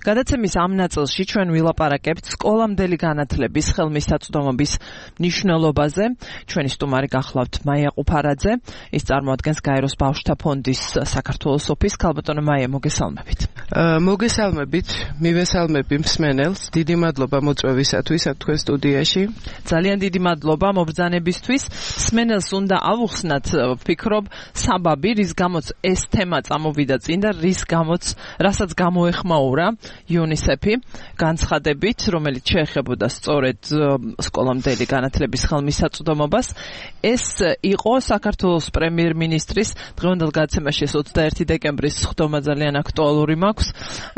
გადაცემის ამ ნაწილში ჩვენ ვილაპარაკებთ სკოლამდელი განათლების ხელმისაწვდომობის მნიშვნელობაზე. ჩვენი სტუმარი გახლავთ მაია ყუფარაძე, ის წარმოადგენს გაეროს ბავშვთა ფონდის საქართველოს ოფისს. ქალბატონო მაია, მოგესალმებით. მოგესალმებით, მივესალმები მსმენელს. დიდი მადლობა მოწვევისათვის თქვენ სტუდიაში. ძალიან დიდი მადლობა მობრძანებისთვის. მსმენელს უნდა ავუხსნათ, ვფიქრობ, საბაბი, რის გამოც ეს თემა წამოვიდა წინ და რასაც გამოეხმაურა UNICEF-ი განცხადებით, რომელიც შეეხებოდა სწორედ სკოლამდელი განათლების ხელმისაწვდომობას. ეს იყო საქართველოს პრემიერ-მინისტრის დღევანდელ გადაცემაში 21 დეკემბრის სხდომა ძალიან აქტუალური მაქვს.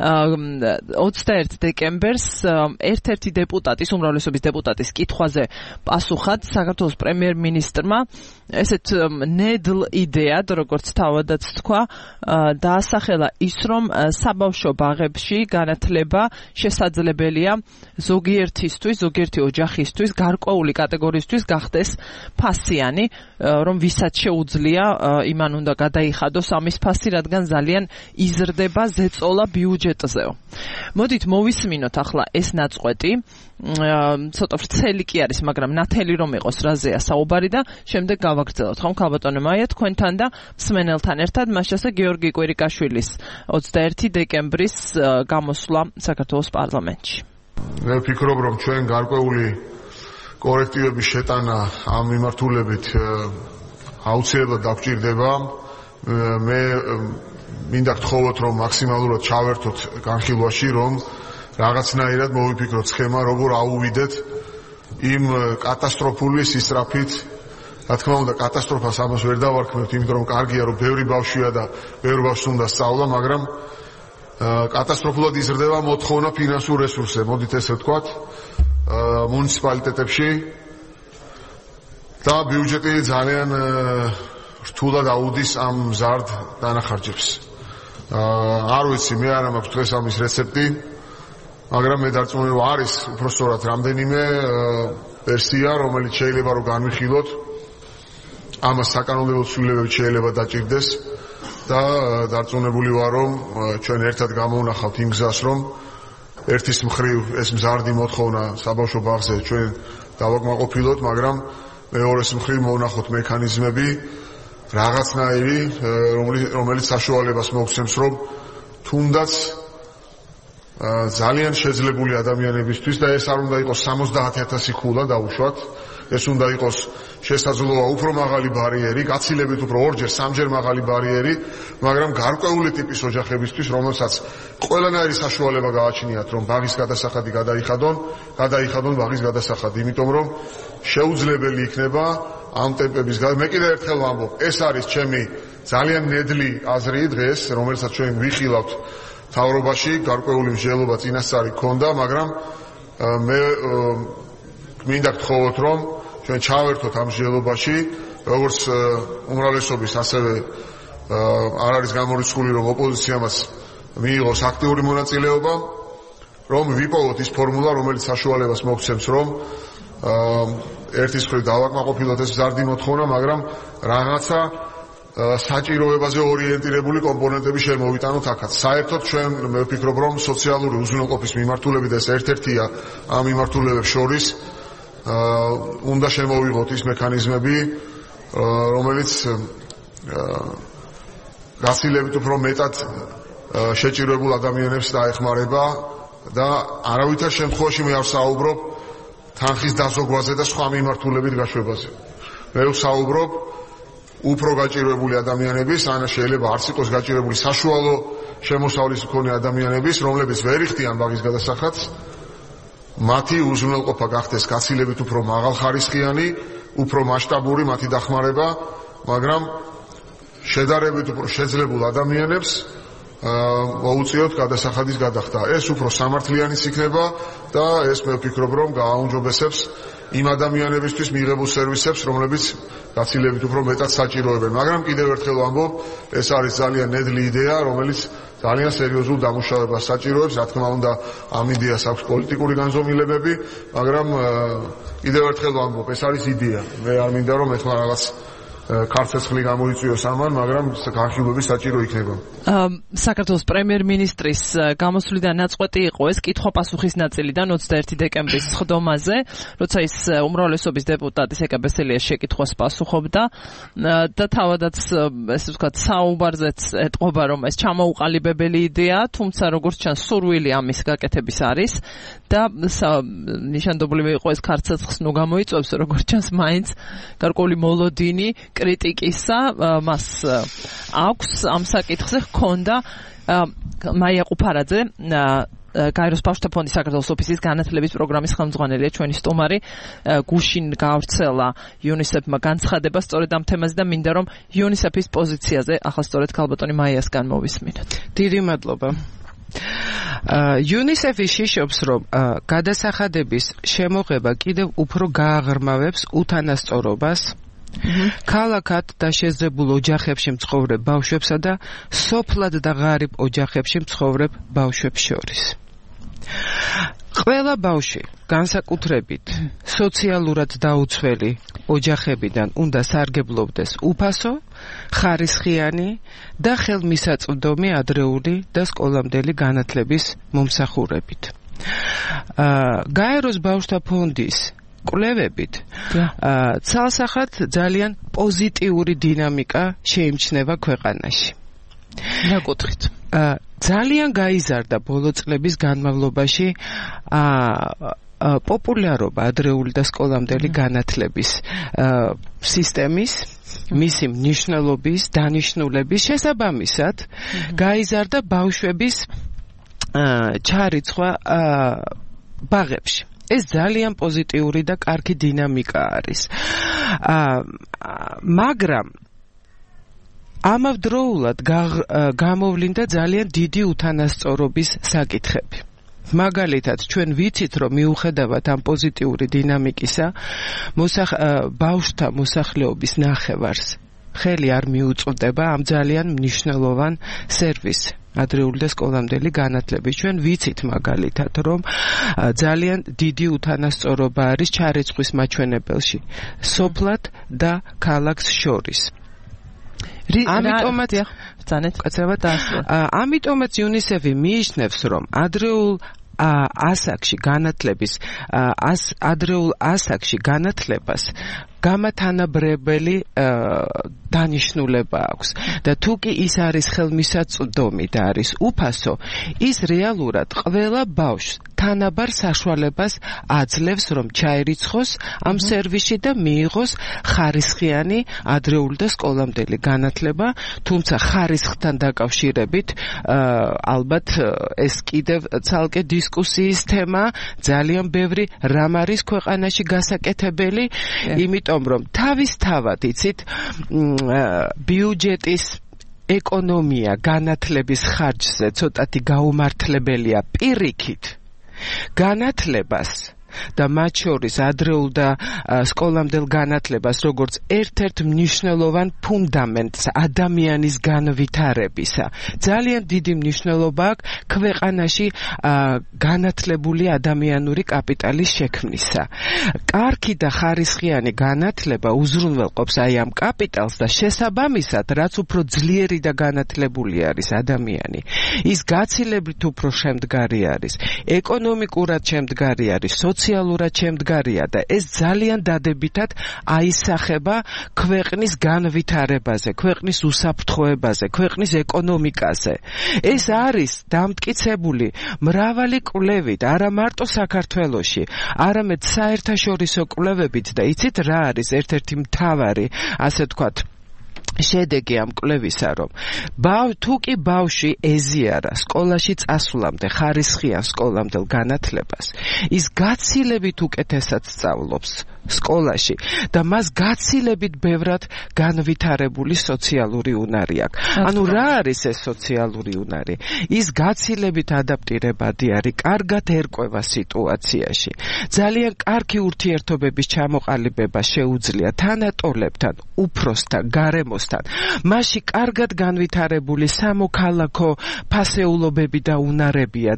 21 დეკემბერს ერთ-ერთი დეპუტატის, უმრავლესობის დეპუტატის კითხვაზე პასუხად საქართველოს პრემიერ-მინისტრმა ესეთ ნედლ იდეად, როგორც თავადაც თქვა, დაასახელა ის, რომ საბავშვო ბაღებში განათლება შესაძლებელია ზოგიერთი ოჯახისთვის, გარკვეული კატეგორიისთვის გახდეს ფასიანი, რომ ვისაც შეუძლია, იმან უნდა გადაიხადოს ამის ფასი, რადგან ძალიან იზრდება ზეწოლა ბიუჯეტზეო. მოდით მოვისმინოთ ახლა ეს ნაწყვეტი. ცოტა ვრცელი კი არის, მაგრამ ნათელი რომ იყოს რაზეა საუბარი და შემდეგ გავაგრძელოთ. ხომ ქალბატონო მაია თქვენთან და მსმენელთან ერთად, მას შესაძლოა გიორგი კვირიკაშვილის 21 დეკემბრის გამოსვლა საქართველოს პარლამენტში. მე ვფიქრობ, რომ ჩვენ გარკვეული კორექტივების შეტანა ამ მიმართულებით აუცილებლად დაგვჭირდება. მე მინდა გთხოვოთ, რომ მაქსიმალურად ჩავერთოთ განხილვაში, რომ რაღაცნაირად მოვიფიქროთ სქემა, როგორ აუვიდეთ იმ კატასტროფული სისწრაფით. რა თქმა უნდა, კატასტროფას ამას ვერ დავარქმევთ, იმიტომ რომ კარგია, რომ ბევრი ბავშვია და ბევრი ბავშვს უნდა სწავლა, მაგრამ კატასტროფულად იზრდება მოთხოვნა ფინანსურ რესურსზე, მოდით ესე ვთქვათ, მუნიციპალიტეტებში და ბიუჯეტი ძალიან რთულად აუდის ამ მზარდ დანახარჯებს. არ ვიცი, მე არ მაქვს დღეს ამის რეცეპტი, მაგრამ მე დარწმუნებული ვარ, არის უпроსტորად რამდენიმე ვერსია, რომელიც შეიძლება რომ განვიხილოთ. ამას საკანონმდებლო ცვლილებები შეიძლება დაჭირდეს და დარწმუნებული ვარ, რომ ჩვენ ერთად გამოვნახავთ იმ გზას, რომ ერთის მხრივ ეს მზარდი მოთხოვნა საბავშვო ბაღზე ჩვენ დავაკმაყოფილოთ, მაგრამ მეორეს მხრივ მოვნახოთ მექანიზმები, რაღაცნაირი, რომელიც საშუალებას მოგცემს, რომ თუნდაც ძალიან შეძლებული ადამიანებისთვის და ეს არ უნდა იყოს 70,000 ქულა დაუშვათ, ეს უნდა იყოს შესაძლოა უფრო მაღალი ბარიერი, გაცილებით უფრო ორჯერ, სამჯერ მაღალი ბარიერი, მაგრამ გარკვეული ტიპის ოჯახებისთვის, რომელსაც ყველანაირი საშუალება გააჩნიათ, რომ ბაღის გადასახადი გადაიხადონ ბაღის გადასახადი, იმიტომ რომ შეუძლებელი იქნება ამ ტემპების მე კიდევ ერთხელ ვამბობ, ეს არის ჩემი ძალიან ნედლი აზრი დღეს, რომელსაც ჩვენ ვიხილავთ თავრობაში, გარკვეული მსჯელობა წინასწარი ქონდა, მაგრამ მე მინდა გთხოვოთ, რომ ჩვენ ჩავერთოთ ამ მსჯელობაში, როგორც უმრავლესობის, ასევე არ არის გამორიცხული, რომ ოპოზიციამაც მიიღოს აქტიური მონაწილეობა, რომ ვიპოვოთ ის ფორმულა, რომელიც საშუალებას მოგცემს, რომ ერთის მხრივ დავაკმაყოფილოთ ეს მზარდი მოთხოვნა, მაგრამ რაღაცა საჭიროებაზე ორიენტირებული კომპონენტები შემოვიტანოთ აქაც. საერთოდ ჩვენ მე ვფიქრობ, რომ სოციალური უზრუნველყოფის მიმართულებით ეს ერთ-ერთია ამ მიმართულებებს შორის უნდა შემოვიღოთ ის მექანიზმები, რომელიც გაცილებით უფრო მეტად შეჭირებულ ადამიანებს დაეხმარება და არავითარ შემთხვევაში მე არ ვსაუბრობ თანხის დაზოგვაზე და სხვა მიმართულებით გაშვებაზე. მე ვსაუბრობ უფრო გაჭირვებული ადამიანების, ან შეიძლება არც იყოს გაჭირვებული საშუალო შემოსავლის მქონე ადამიანების, რომლებიც ვერ იხდიან ბაღის გადასახადს, მათი უზრუნველყოფა გახდეს გაცილებით უფრო მაღალხარისხიანი, უფრო მასშტაბური მათი დახმარება, მაგრამ შედარებით უფრო შეძლებულ ადამიანებს მოუწიოთ გადასახადის გადახდა. ეს უფრო სამართლიანიც იქნება და ეს მე ვფიქრობ, რომ გააუმჯობესებს იმ ადამიანებისთვის მიღებულ სერვისებს, რომლებიც გაცილებით უფრო მეტად საჭიროებენ. მაგრამ კიდევ ერთხელ ვამბობ, ეს არის ძალიან ნედლი იდეა, რომელიც ძალიან სერიოზულ დამუშავებას საჭიროებს. რა თქმა უნდა, ამ იდეას აქვს პოლიტიკური განზომილებები, მაგრამ კიდევ ერთხელ ვამბობ, ეს არის იდეა. მე არ მინდა რომ ეხლა რაღაც ქართლი გამოიწვიოს ამან, მაგრამ განხილვები საჭირო იქნება. საქართველოს პრემიერ-მინისტრის გამოსვლიდან ნაწყვეტი იყო ეს კითხვა-პასუხის ნაწილიდან 21 დეკემბრის სხდომაზე, როცა ის უმრავლესობის დეპუტატი სეკა ბესელიას შეკითხვას პასუხობდა და თავადაც ესე ვთქვათ საუბარზეც ეტყობა, რომ ეს ჩამოუყალიბებელი იდეაა, თუმცა როგორც ჩანს სურვილი ამის გაკეთების არის და ნიშანდობლივი იყო ეს ქართლს ნუ გამოიწვევს, როგორც ჩანს მაინც გარკვეული მოლოდინი კრიტიკისა მას აქვს ამ საკითხზე ჰქონდა მაია ყუფარაძე გაეროს ბავშვთა ფონდის საქართველოს ოფისის განათლების პროგრამის ხელმძღვანელია ჩვენი სტუმარი გუშინ გავრცელა UNICEF-მა განცხადება სწორედ ამ თემაზე და მინდა რომ UNICEF-ის პოზიციაზე ახლა სწორედ ქალბატონი მაიასგან მოვისმინოთ. დიდი მადლობა. UNICEF-ი შიშობს, რომ გადასახადების შემოღება კიდევ უფრო გააღრმავებს უთანასწორობას ქალაქად და შესძლებულ ოჯახებში მცხოვრებ ბავშვებსა და სოფლად და ღარიბ ოჯახებში მცხოვრებ ბავშვებს შორის. ყველა ბავშვი განსაკუთრებით სოციალურად დაუცველი ოჯახებიდან უნდა სარგებლობდეს უფასო, ხარისხიანი და ხელმისაწვდომი ადრეული და სკოლამდელი განათლების მომსახურებით. გაეროს ბავშვთა ფონდის კვლევებით ცალსახად ძალიან პოზიტიური დინამიკა შეიმჩნევა ქვეყანაში. რა კუთხით? ძალიან გაიზარდა ბოლო წლების განმავლობაში პოპულარობა ადრეული და სკოლამდელი განათლების სისტემის, მისი მნიშვნელობის, დანიშნულების შესაბამისად გაიზარდა ბავშვების ჩარიცხვა ბაღებში. ეს ძალიან პოზიტიური და კარგი დინამიკა არის. მაგრამ ამავდროულად გამოვლინდა ძალიან დიდი უთანასწორობის საკითხები. მაგალითად, ჩვენ ვიცით, რომ მიუხედავად ამ პოზიტიური დინამიკისა, ბავშვთა მოსახლეობის ნახევარს ხელი არ მიუწვდება ამ ძალიან მნიშვნელოვან სერვისს. ადრეული და სკოლამდელი განათლების. ჩვენ ვიცით მაგალითად, რომ ძალიან დიდი უთანასწორობა არის ჩარიცხვის მაჩვენებელში სოფლად და ქალაქს შორის. ამიტომაც UNICEF-ი მიიჩნევს, რომ ადრეულ ასაკში განათლებას გამათანაბრებელი დანიშნულება აქვს და თუ კი ის არის ხელმისაწვდომი და არის უფასო, ის რეალურად ყველა ბავშვს თანაბარ საშუალებას აძლევს, რომ ჩაერიცხოს ამ სერვისში და მიიღოს ხარისხიანი ადრეული და სკოლამდელი განათლება, თუმცა ხარისხთან დაკავშირებით ალბათ ეს კიდევ ცალკე დისკუსიის თემა, ძალიან ბევრი რამ არის ქვეყანაში გასაკეთებელი, იმიტომ რომ თავისთავად იცით ბიუჯეტის ეკონომია განათლების ხარჯზე ცოტათი გაუმართლებელია პირიქით განათლებას და მათ შორის ადრეულ და სკოლამდელ განათლებას როგორც ერთ-ერთ მნიშვნელოვან ფუნდამენტს ადამიანის განვითარებისა. ძალიან დიდი მნიშვნელობა აქვს ქვეყანაში განათლებული ადამიანური კაპიტალის შექმნისა. კარგი და ხარისხიანი განათლება უზრუნველყოფს აი ამ კაპიტალს და შესაბამისად, რაც უფრო ძლიერი და განათლებული არის ადამიანი, ის გაცილებით უფრო შემდგარი არის, ეკონომიკურად შემდგარი არის, სოციალურად შემდგარია და ეს ძალიან დადებითად აისახება ქვეყნის განვითარებაზე, ქვეყნის უსაფრთხოებაზე, ქვეყნის ეკონომიკაზე. ეს არის დამტკიცებული მრავალი კვლევით, არა მარტო საქართველოში, არამედ საერთაშორისო კვლევებით და იცით რა არის ერთ-ერთი მთავარი, ასე ვთქვათ, შედეგი ამ კვლევისა, რომ თუ კი ბავშვი ეზიარა სკოლაში წასვლამდე ხარისხიან სკოლამდელ განათლებას, ის გაცილებით უკეთესად სწავლობს სკოლაში და მას გაცილებით ბევრად განვითარებული სოციალური უნარი აქვს. ანუ რა არის ეს სოციალური უნარი? ის გაცილებით ადაპტირებადი არის, კარგად ერკვევა სიტუაციაში. ძალიან კარგი ურთიერთობების ჩამოყალიბება შეუძლია თანატოლებთან, უფროსთან, გარემოსთან. მასში კარგად განვითარებული სამოქალაქო ფასეულობები და უნარებია და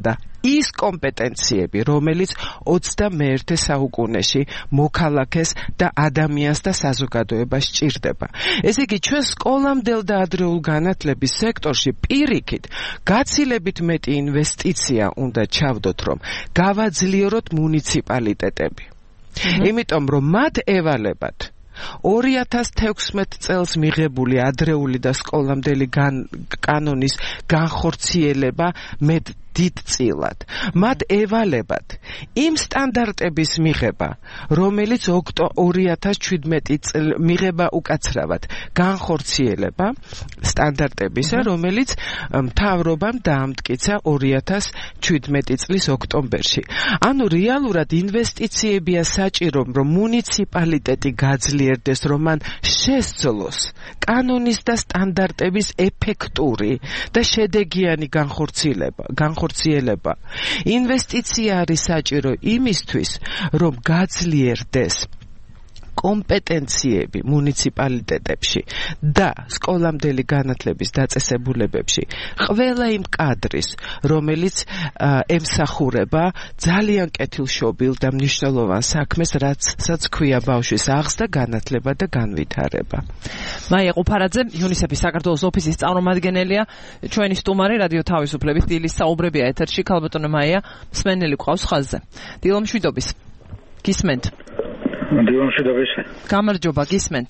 ის კომპეტენციები, რომელიც 21 საუკუნეში მოქალაქეს და ადამიანს და საზოგადოებას სჭირდება. ესე იგი, ჩვენ სკოლამდელ და ადრეულ განათლების სექტორში პირიქით გაცილებით მეტი ინვესტიცია უნდა ჩავდოთ, რომ გავაძლიეროთ მუნიციპალიტეტები. იმიტომ რომ მათ ევალებათ 2016 წელს მიღებული ადრეული და სკოლამდელი კანონის განხორციელება დიდწილად. მათ ევალებათ იმ სტანდარტების მიღება, რომელიც 2017 წელს მიღება უკაცრავად განხორციელება სტანდარტებისა, რომელიც მთავრობამ დაამტკიცა 2017 წლის ოქტომბერში. ანუ რეალურად ინვესტიციებია საჭირო, რომ მუნიციპალიტეტი გაძლიერდეს, რომ მან შესძლოს კანონის და სტანდარტების ეფექტური და შედეგიანი განხორციელება. ინვესტიცია არის საჭირო იმისთვის, რომ გაძლიერდეს კომპეტენციები მუნიციპალიტეტებში და სკოლამდელი განათლების დაწესებულებებში ყველა იმ კადრის, რომელიც ემსახურება ძალიან კეთილშობილ და მნიშვნელოვან საქმეს, რასაც ქვია ბავშვის აღზრდა, განათლება და განვითარება. მაია ყუფარაძე, იუნისეფის საქართველოს ოფისის წარმომადგენელია, ჩვენი სტუმარი რადიო თავისუფლების დილის საუბრებია ეთერში. ქალბატონო მაია, მსმენელი ყავს ხაზზე. დილო მშვიდობის. გისმენთ? დილომშვიდობის. გამარჯობა, გისმენთ.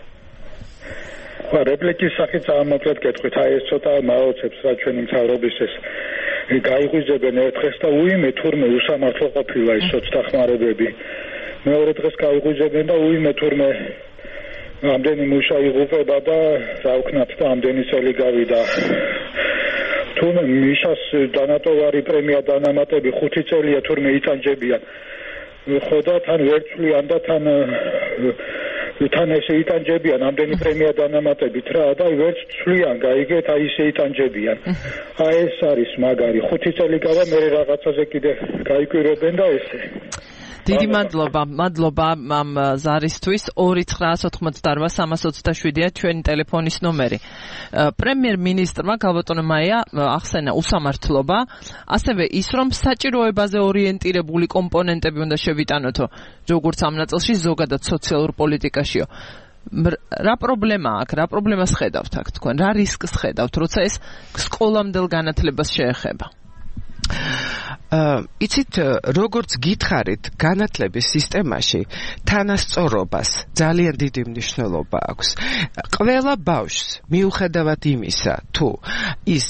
რეპლიკის სახით ამოწევთ კითხვით, აი ეს ცოტა მაოცებს რა ჩვენი მთავრობის ეს გაიღვიძებენ ერთხელ და უიმე თურმე უსამართლო ყოფილა ის სოცდახმარებები. მეორე დღეს გაიღვიძებენ და უიმე თურმე ამდენი მუშა იღუპება და რა ვქნათ და ამდენი წელი გავიდა. თურმე მიშას დანატოვარი პრემია დანამატები 5 წელია თურმე იტანჯებიან. ხო და თან ვერცვლიან და თან ესე იტანჯებიან ამდენი პრემია დანამატებით რა და ვერც ცვლიან გაიგეთ აი ესე იტანჯებიან. აი ეს არის მაგარი 5 წელი გავა მე რაღაცაზე კიდე გაიკვირებენ და ესე. დიდი მადლობა ამ ზარისთვის. 2988327-ია ჩვენი ტელეფონის ნომერი. პრემიერ-მინისტრმა ქალბატონო მაია ახსენა უსამართლობა, ასევე ის, რომ საჭიროებაზე ორიენტირებული კომპონენტები უნდა შევიტანოთო, როგორც ამ ნაწილში ზოგადად სოციალურ პოლიტიკაშიო. რა პრობლემა აქვს, რა პრობლემას ხედავთ აქ თქვენ, რა რისკს ხედავთ, როცა ეს სკოლამდელ განათლებას შეეხება? იცით, როგორც გითხარით, განათლების სისტემაში თანასწორობას ძალიან დიდი მნიშვნელობა აქვს. ყველა ბავშვს, მიუხედავად იმისა, თუ ის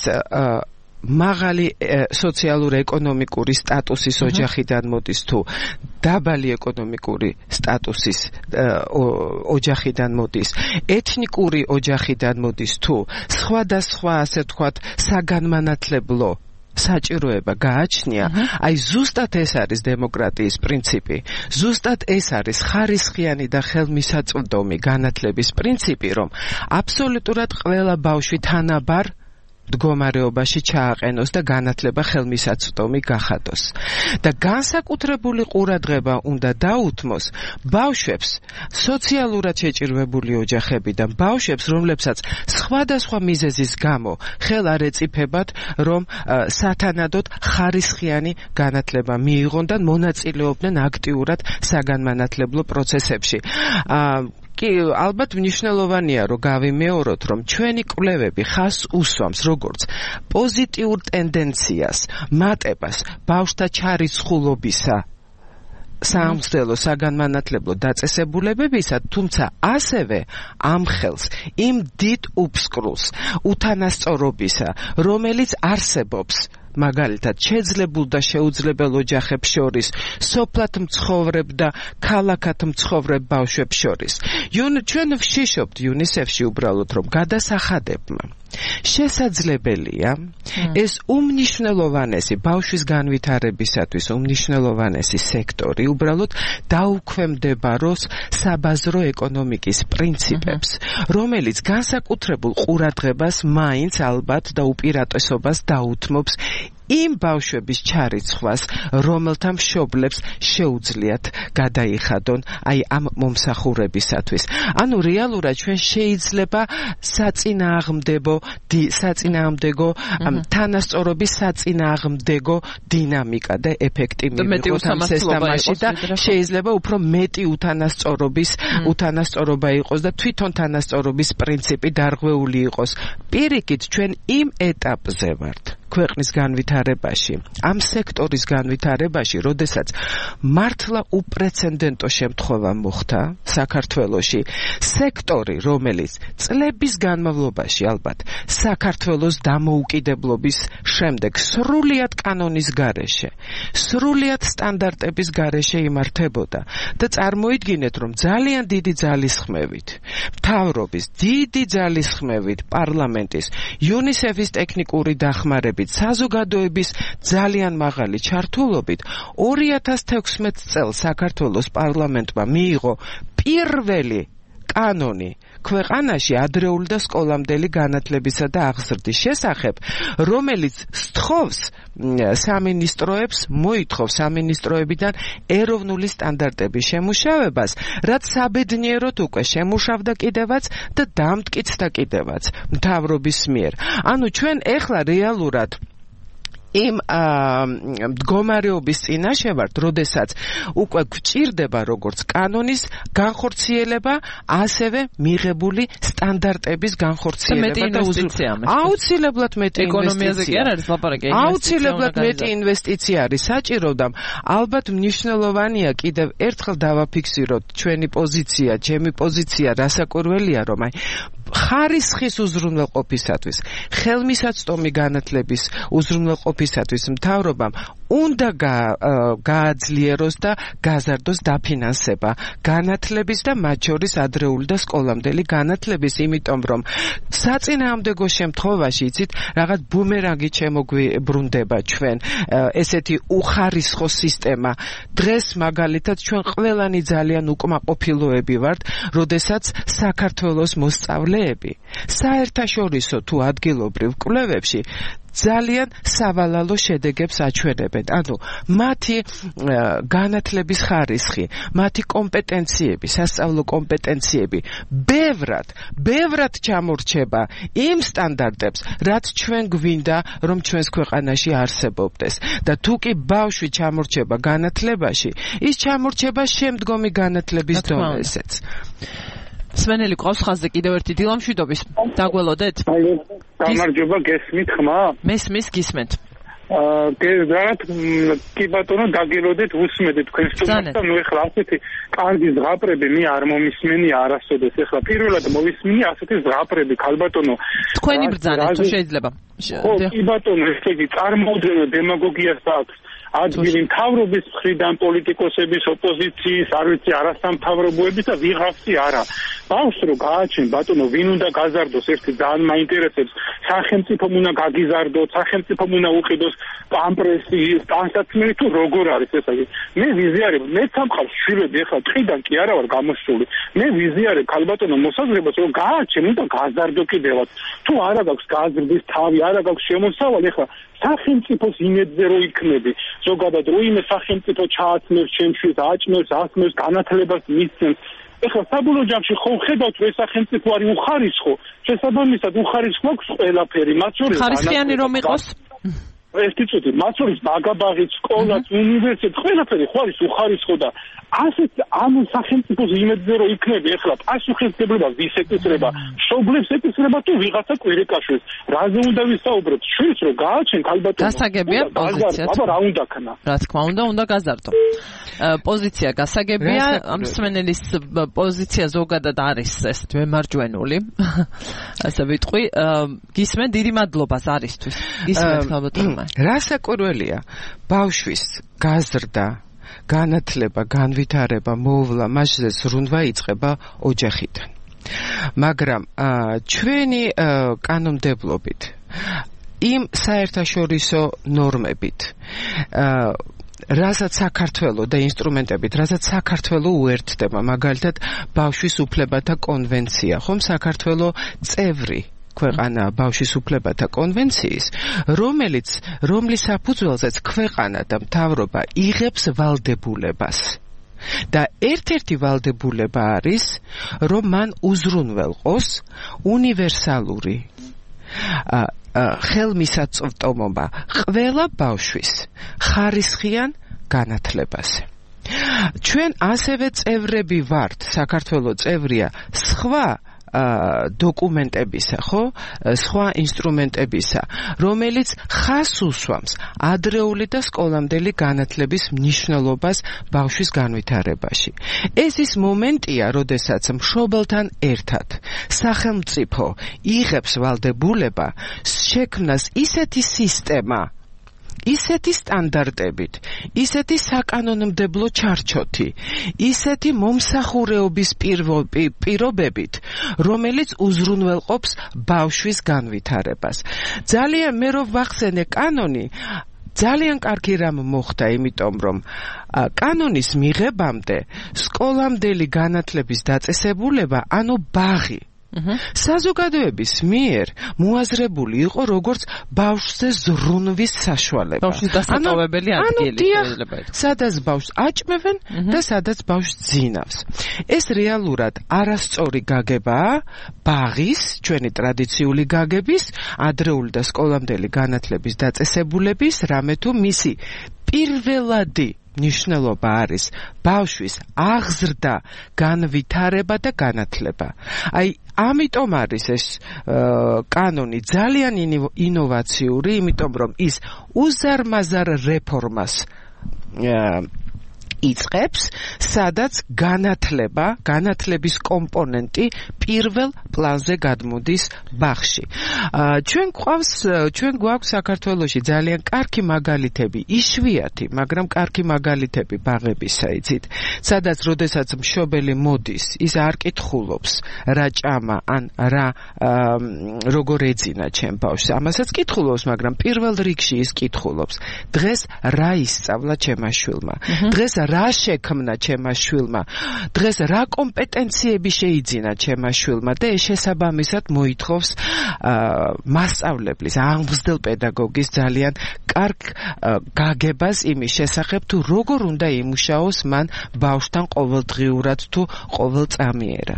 მაღალი სოციალურ-ეკონომიკური სტატუსის ოჯახიდან მოდის, თუ დაბალი ეკონომიკური სტატუსის ოჯახიდან მოდის, ეთნიკური ოჯახიდან მოდის, თუ სხვადასხვა, ასე ვთქვათ, საგანმანათლებლო საჭიროება გააჩნია, აი ზუსტად ეს არის დემოკრატიის პრინციპი, ზუსტად ეს არის ხარისხიანი და ხელმისაწვდომი განათლების პრინციპი, რომ აბსოლუტურად ყველა ბავშვი თანაბარ მდგომარეობაში ჩააყენოს და განათლება ხელმისაწვდომი გახადოს. და განსაკუთრებული ყურადღება უნდა დაუთმოს ბავშვებს, სოციალურად შეჭირვებული ოჯახებიდან ბავშვებს, რომლებსაც სხვადასხვა მიზეზის გამო ხელ არ ეწიფებათ, რომ სათანადოდ ხარისხიანი განათლება მიიღონ და მონაწილეობდნენ აქტიურად საგანმანათლებლო პროცესებში. კი, ალბათ მნიშვნელოვანია, რომ გავიმეოროთ, რომ ჩვენი კვლევები ხაზს უსვამს როგორც პოზიტიურ ტენდენციას, მატებას ბავშვთა ჩარიცხულობისა სამხსნელო საგანმანათლებლო დაწესებულებებისა, თუმცა ასევე ამხელს იმ დიდ უფსკრულს უთანასწორობისა, რომელიც არსებობს მაგალითად შეძლებულ და შეუძლებელ ოჯახებს შორის, სოფლად მცხოვრებ და ქალაქად მცხოვრებ ბავშვებს შორის. ჩვენ ვშიშობთ იუნისეფში უბრალოდ, რომ გადასახადებმა შესაძლებელია ეს უმნიშვნელოვანესი ბავშვის განვითარებისათვის უმნიშვნელოვანესი სექტორი უბრალოდ დაუქვემდებაროს საბაზრო ეკონომიკის პრინციპებს, რომელიც განსაკუთრებულ ყურადღებას მაინც ალბათ და უპირატესობას დაუთმობს იმ ბავშვების ჩარიცხვას, რომელთა მშობლებს შეუძლიათ გადაიხადონ აი ამ მომსახურებისათვის. ანუ რეალურად ჩვენ შეიძლება საწინააღმდეგო თანასწორობის საწინააღმდეგო დინამიკა და ეფექტი მივიღოთ ამ სისტემაში და შეიძლება უფრო მეტი უთანასწორობა იყოს და თვითონ თანასწორობის პრინციპი დარღვეული იყოს. პირიქით ჩვენ იმ ეტაპზე ვართ ქვეყნის განვითარებაში, ამ სექტორის განვითარებაში, როდესაც მართლა უპრეცედენტო შემთხვევა მოხდა საქართველოში, სექტორი, რომელიც წლების განმავლობაში ალბათ საქართველოს დამოუკიდებლობის შემდეგ სრულიად კანონის გარეშე, სრულიად სტანდარტების გარეშე იმართებოდა და წარმოიდგინეთ, რომ ძალიან დიდი ძალისხმევით, მთავრობის დიდი ძალისხმევით, პარლამენტის, UNICEF-ის ტექნიკური დახმარებით, საზოგადოების ძალიან მაღალი ჩართულობით 2016 წელს საქართველოს პარლამენტმა მიიღო პირველი კანონი ქვეყანაში ადრეული და სკოლამდელი განათლებისა და აღზრდის შესახებ, რომელიც სთხოვს სამინისტროებიდან ეროვნული სტანდარტების შემუშავებას, რაც საბედნიეროდ უკვე შემუშავდა კიდევაც და დამტკიცდა კიდევაც მთავრობის მიერ. ანუ ჩვენ ეხლა რეალურად იმ მდგომარეობის წინაშე ვართ, როდესაც უკვე გვჭირდება როგორც კანონის განხორციელება, ასევე მიღებული სტანდარტების განხორციელება და აუცილებლად მეტი ინვესტიცია არის საჭირო და ალბათ მნიშვნელოვანია კიდევ ერთხელ დავაფიქსიროთ ჩვენი პოზიცია, ჩემი პოზიცია რასაკვირველია, რომ აი ხარისხის უზრუნველყოფისათვის, ხელმისაწვდომი განათლების უზრუნველყოფისათვის მთავრობამ უნდა გააძლიეროს და გაზარდოს დაფინანსება განათლების და მათ შორის ადრეული და სკოლამდელი განათლების, იმიტომ რომ საწინააღმდეგო შემთხვევაში იცით, რაღაც ბუმერანგი შემოგვიბრუნდება ჩვენ ესეთი უხარისხო სისტემა. დღეს მაგალითად ჩვენ ყველანი ძალიან უკმაყოფილოები ვართ, როდესაც საქართველოს მოსწავლეები საერთაშორისო თუ ადგილობრივ კვლევებში ძალიან სავალალო შედეგებს აჩვენებენ. ანუ მათი განათლების ხარისხი, მათი კომპეტენციები, სასწავლო კომპეტენციები ბევრად ჩამორჩება იმ სტანდარტებს, რაც ჩვენ გვინდა, რომ ჩვენს ქვეყანაში არსებობდეს. და თუ კი ბავშვი ჩამორჩება განათლებაში, ის ჩამორჩება შემდგომი განათლების დონეზეც. სვენელი ყავს ხაზზე კიდევ ერთი დილამშვიდობის. დაგველოდეთ? გამარჯობა, გესმით ხმა? მესმის, გისმენთ. გეზართ კი ბატონო, დაგელოდეთ, უსმედეთ თქვენ სტუმარს და ნუ ეხლა ასეთი კარგი ზღაპრები მე არ მომისმენია არასოდეს. ეხლა პირველად მოვისმინე ასეთი ზღაპრები, ქალბატონო. თქვენი ბრძანა თუ შეიძლება. ხო, კი ბატონო, ესე იგი წარმოუდგენელ დემაგოგიას აქვს. ადგილი მთავრობის მხრიდან, პოლიტიკოსების, ოპოზიციის, არ ვიცი, არასამთავრობოების და ვიღაცი არა. ბავშვს რო გააჩენ, ბატონო, ვინ უნდა გაზარდოს, ერთი ძალიან მაინტერესებს. სახელმწიფომ უნდა გაგიზარდოს, სახელმწიფომ უნდა უყიდოს პამპრესი, ტანსაცმელი თუ როგორ არის ეს იგი. მე ვიზიარებ, მე სამყავს შვილები, ეხლა ტყიდან კი არა ვარ გამოსული. მე ვიზიარებ, ქალბატონო, მოსაზრებას, რომ გააჩენ, უნდა გაზარდო კიდევაც. თუ არა გაქვს გაზრდის თავი, არა გაქვს შემოსავალი, ეხლა სახელმწიფოს იმედზე რო იქნები, ზოგადად რო იმე სახელმწიფო ჩააცმევს ჩემშვილს, აჭმევს, ასმევს, განათლებას მისცემს. ეხლა საბოლოო ჯამში ხო ხედავთ, რომ ეს სახელმწიფო არის უხარისხო, შესაბამისად უხარისხო აქვს ყველაფერი, მათ შორის ხარისხიანი რომ იყოს? ერთი წუთი, მათ შორის ბაგაბაღი, სკოლაც, უნივერსიტეტი, ყველაფერი ხო არის უხარისხო და ასეთ ამ სახელმწიფოს იმედზე რომ იქნები, ეხლა პასუხისმგებლობა ვის ეკისრება, მშობლებს ეკისრება თუ ვიღაცა კვირიკაშვილს. რაზე უნდა ვისაუბროთ? შვილს რო გააჩენ, ქალბატონო. გასაგებია პოზიცია. აბა რა უნდა ქნა? რა თქმა უნდა გაზარდო. პოზიცია გასაგებია, ამ სვენელის პოზიცია ზოგადად არის ესეთ მემარჯვენული. ასე ვიტყვი, გისმენ, დიდი მადლობა ზარისთვის. გისმენთ ქალბატონო. რასაკვირველია, ბავშვის გაზრდა, განათლება, განვითარება, მოვლა, მასზე ზრუნვა იწყება ოჯახიდან. მაგრამ ჩვენი კანონმდებლობით, იმ საერთაშორისო ნორმებით, რასაც საქართველოს და ინსტრუმენტებით, რასაც საქართველოს უერთდება, მაგალითად, ბავშვის უფლებათა კონვენცია, ხომ საქართველოს წევრი ქვეყანა ბავშვის უფლებათა კონვენციის, რომლის საფუძველზეც ქვეყანა და მთავრობა იღებს ვალდებულებას. და ერთ-ერთი ვალდებულება არის, რომ მან უზრუნველყოს უნივერსალური ხელმისაწვდომობა ყველა ბავშვის ხარისხიან განათლებაზე. ჩვენ ასევე წევრები ვართ, საქართველოს წევრია სხვა დოკუმენტებისა, ხო? სხვა ინსტრუმენტებისა, რომელიც ხას უსვამს ადრეული და სკოლამდელი განათლების მნიშვნელობას ბავშვის განვითარებაში. ეს ის მომენტია, როდესაც მშობელთან ერთად სახელმწიფო იღებს ვალდებულება შექმნას ისეთი სისტემა, ისეთი სტანდარტებით, ისეთი საკანონმდებლო ჩარჩოთი, ისეთი მომსახურეობის პირობებით, რომელიც უზრუნველყოფს ბავშვის განვითარებას. ძალიან მე რო ვახსენე კანონი, ძალიან კარგი რამ მოხდა, იმიტომ რომ კანონის მიღებამდე სკოლამდელი განათლების დაწესებულება, ანუ ბაღი საზოგადოების მიერ მოაზრებული იყო როგორც ბავშვზე ზრუნვის საშუალება. ბავშვის დასაკავებელი ადგილი შეიძლება იყოს. სადაც ბავშვს აჭმევენ და სადაც ბავშვს ძინავს. ეს რეალურად არასწორი გაგებაა ბაღის, ჩვენი ტრადიციული გაგების, ადრეული და სკოლამდელი განათლების დაწესებულების, რამე თუ მისი პირველადი ნიშნულობა არის ბავშვის აღზრდა, განვითარება და განათლება. აი, ამიტომ არის ეს კანონი ძალიან ინოვაციური, იმიტომ რომ ის უზარმაზარ რეფორმას იწყებს, სადაც განათლების კომპონენტი პირველ პლანზე გადმოდის ბაღში. ჩვენ გვაქვს საქართველოში ძალიან კარგი მაგალითები, იშვიათი, მაგრამ კარგი მაგალითები ბაღებისა, იცით, სადაც როდესაც მშობელი მოდის, ის არ კითხულობს რა ჭამა, ან როგორ ეძინა ჩემ ბავშვს. ამასაც კითხულობს, მაგრამ პირველ რიგში ის კითხულობს, დღეს რა ისწავლა ჩემმა შვილმა, დღეს რა შექმნა ჩემმა შვილმა, დღეს რა კომპეტენციები შეიძინა ჩემმა შვილმა და ეს შესაბამისად მოითხოვს მასწავლებლის, აღმზრდელ პედაგოგის ძალიან კარგ გაგებას იმის შესახებ, თუ როგორ უნდა იმუშაოს მან ბავშვთან ყოველდღიურად თუ ყოველწამიერად.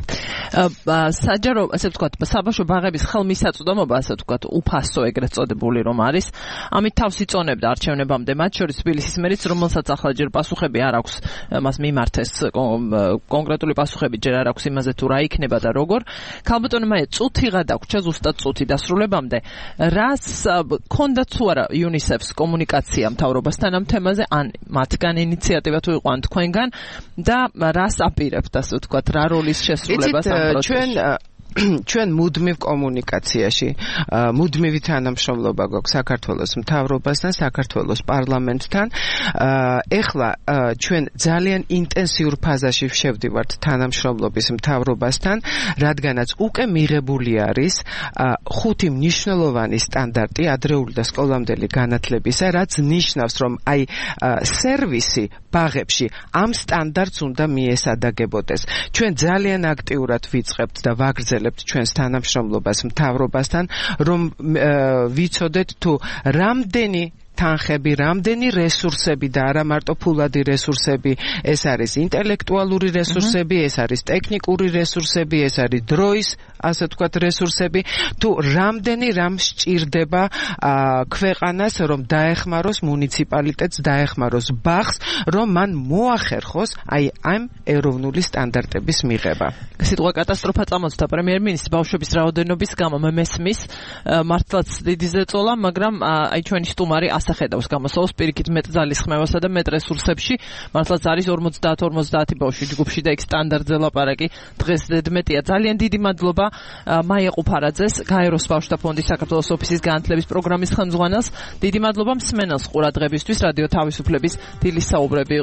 საჯარო, ასე ვთქვათ, საბავშვო ბაღების ხელმისაწვდომობა, ასე ვთქვათ, უფასო ეგრეთ წოდებული რომ არის, ამით თავს იწონებდა არჩევნებამდე, მათ შორის თბილისის მერიც, რომელსაც ახლა ჯერ პასუხები არ აქვს მას მიმართეს კონკრეტული პასუხები ჯერ არ აქვს იმაზე თუ რა იქნება და როგორ. ქალბატონო მაია, წუთი გადაგვრჩა, ზუსტად წუთი დასრულებამდე. რას ქონდა თუ არა UNICEF-ს კომუნიკაცია მთავრობასთან ამ თემაზე, ან მათგან ინიციატივა თუ იყო, ან თქვენგან, და რას აპირებთ, ასე ვთქვათ, რა როლის შესრულებას ამ პროცესში? ჩვენ მუდმივ კომუნიკაციაში, მუდმივი თანამშრომლობა გვაქვს საქართველოს მთავრობასთან, საქართველოს პარლამენტთან. ეხლა ჩვენ ძალიან ინტენსიურ ფაზაში შევდივართ თანამშრომლობის მთავრობასთან, რადგანაც უკვე მიღებული არის 5 მნიშვნელოვანი სტანდარტი ადრეული და სკოლამდელი განათლებისა, რაც ნიშნავს, რომ აი სერვისი ბაღებში ამ სტანდარტს უნდა მიესადაგებოდეს. ჩვენ ძალიან აქტიურად ვიწყებთ და ვაგრძელებთ ჩვენს თანამშრომლობას მთავრობასთან, რომ ვიცოდეთ თუ რამდენი თანხები, რამდენი რესურსები და არა მარტო ფულადი რესურსები, ეს არის ინტელექტუალური რესურსები, ეს არის ტექნიკური რესურსები, ეს არის დროის, ასე ვთქვათ, რესურსები, თუ რამდენი რამ სჭირდება ქვეყანას, რომ დაეხმაროს მუნიციპალიტეტს, დაეხმაროს ბაღს, რომ მან მოახერხოს აი ამ ეროვნული სტანდარტების მიღება. სიტყვა კატასტროფა წამოწდა პრემიერ-მინისტრს ბავშვების რაოდენობის გამო, მე მესმის, მართლაც დიდი ზეწოლა, მაგრამ აი ჩვენი სტუმარი ასახედავს გამოსავალს პირიქით მეტ ძალის ხმევასა და მეტ რესურსებში. მართლაც არის 50 ბავშვი ჯგუფში და იქ სტანდარტზე ლაპარაკი დღეს დედმეტია. ძალიან დიდი მადლობა მაია ყუფარაძეს, გაეროს ბავშვთა ფონდის საქართველოს ოფისის განათლების პროგრამის ხელმძღვანელს. დიდი მადლობა მსმენელს ყურადღებისთვის. რადიო თავისუფლების დილის საუბრები